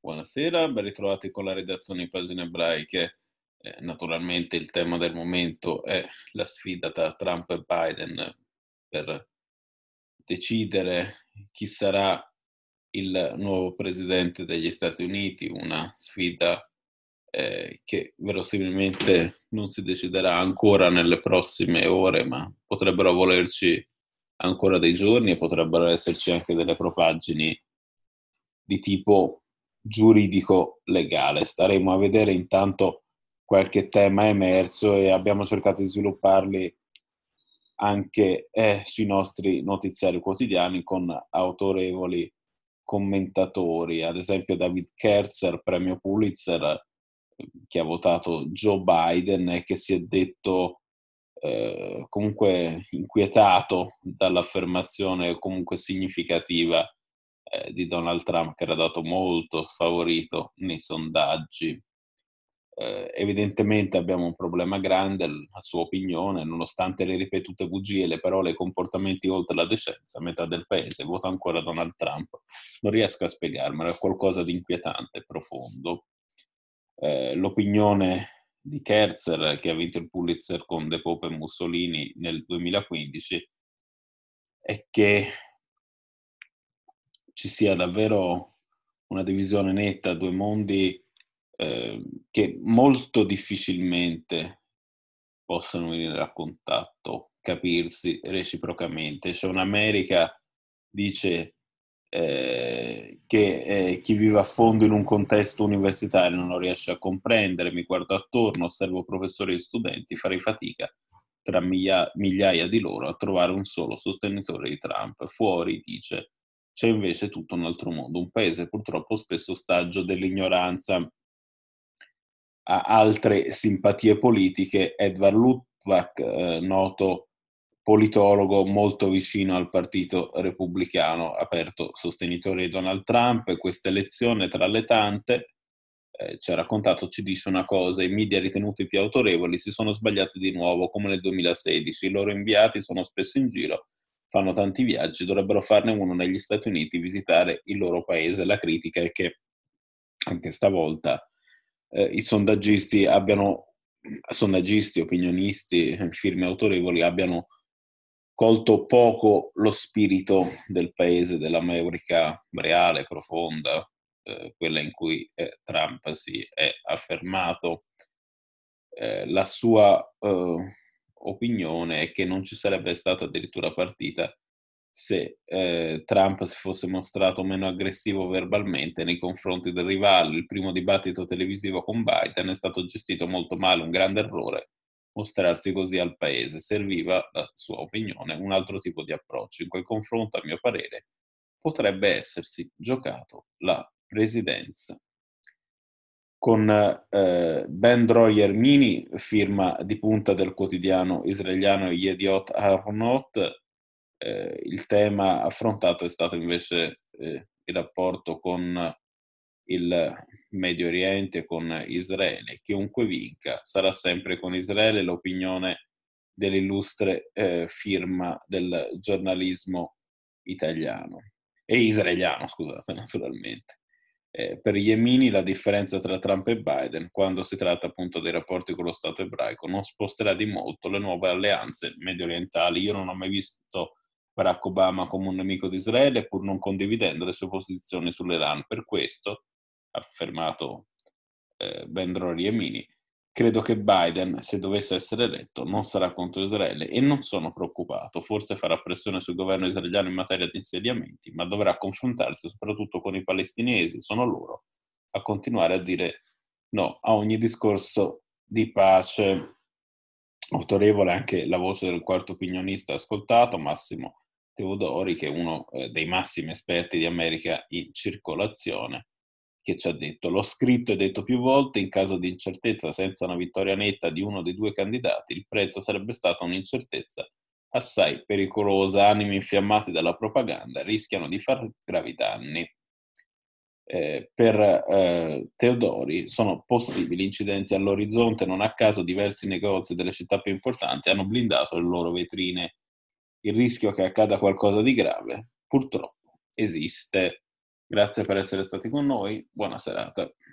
Buonasera, ben ritrovati con la redazione di Pagine Ebraiche. Naturalmente il tema del momento è la sfida tra Trump e Biden per decidere chi sarà il nuovo presidente degli Stati Uniti, una sfida che verosimilmente non si deciderà ancora nelle prossime ore, ma potrebbero volerci ancora dei giorni e potrebbero esserci anche delle propaggini di tipo giuridico-legale. Staremo a vedere, intanto qualche tema è emerso e abbiamo cercato di svilupparli anche sui nostri notiziari quotidiani con autorevoli commentatori, ad esempio David Kerzer, premio Pulitzer, che ha votato Joe Biden e che si è detto comunque inquietato dall'affermazione comunque significativa di Donald Trump, che era dato molto sfavorito nei sondaggi. Evidentemente abbiamo un problema grande, a sua opinione, nonostante le ripetute bugie, le parole e i comportamenti oltre la decenza, metà del paese vota ancora Donald Trump. Non riesco a spiegarmelo, è qualcosa di inquietante, profondo. L'opinione di Kerzer, che ha vinto il Pulitzer con De Pope e Mussolini nel 2015, è che ci sia davvero una divisione netta, due mondi che molto difficilmente possano venire a contatto, capirsi reciprocamente. C'è un'America, dice, che chi vive a fondo in un contesto universitario non lo riesce a comprendere. Mi guardo attorno, osservo professori e studenti, farei fatica tra migliaia di loro a trovare un solo sostenitore di Trump. Fuori, dice, c'è invece tutto un altro mondo, un paese purtroppo spesso ostaggio dell'ignoranza, ha altre simpatie politiche. Edward Luttwak, noto politologo molto vicino al partito repubblicano, aperto sostenitore di Donald Trump. Questa elezione, tra le tante, ci ha raccontato, ci dice una cosa: i media ritenuti più autorevoli si sono sbagliati di nuovo, come nel 2016. I loro inviati sono spesso in giro, fanno tanti viaggi, dovrebbero farne uno negli Stati Uniti, visitare il loro paese. La critica è che anche stavolta i sondaggisti, opinionisti, firme autorevoli abbiano colto poco lo spirito del paese, dell'America reale, profonda, quella in cui Trump si è affermato. La sua opinione è che non ci sarebbe stata addirittura partita se Trump si fosse mostrato meno aggressivo verbalmente nei confronti del rivale. Il primo dibattito televisivo con Biden è stato gestito molto male, un grande errore mostrarsi così al paese. Serviva, la sua opinione, un altro tipo di approccio. In quel confronto, a mio parere, potrebbe essersi giocato la presidenza. Con Ben Dror Ermini, firma di punta del quotidiano israeliano Yediot Ahronot. Il tema affrontato è stato invece il rapporto con il Medio Oriente, con Israele. Chiunque vinca sarà sempre con Israele, l'opinione dell'illustre firma del giornalismo italiano e israeliano, scusate, naturalmente. Per Yemini la differenza tra Trump e Biden, quando si tratta appunto dei rapporti con lo Stato ebraico, non sposterà di molto le nuove alleanze medio-orientali. Io non ho mai visto Barack Obama come un nemico di Israele, pur non condividendo le sue posizioni sull'Iran. Per questo, ha affermato Ben Dror Yemini, credo che Biden, se dovesse essere eletto, non sarà contro Israele e non sono preoccupato. Forse farà pressione sul governo israeliano in materia di insediamenti, ma dovrà confrontarsi soprattutto con i palestinesi. Sono loro a continuare a dire no a ogni discorso di pace. Autorevole anche la voce del quarto opinionista ascoltato, Massimo Teodori, che è uno dei massimi esperti di America in circolazione, che ci ha detto: l'ho scritto e detto più volte, in caso di incertezza senza una vittoria netta di uno dei due candidati, il prezzo sarebbe stata un'incertezza assai pericolosa. Animi infiammati dalla propaganda rischiano di far gravi danni. Per Teodori sono possibili incidenti all'orizzonte, non a caso diversi negozi delle città più importanti hanno blindato le loro vetrine. Il rischio che accada qualcosa di grave purtroppo esiste. Grazie per essere stati con noi, buona serata.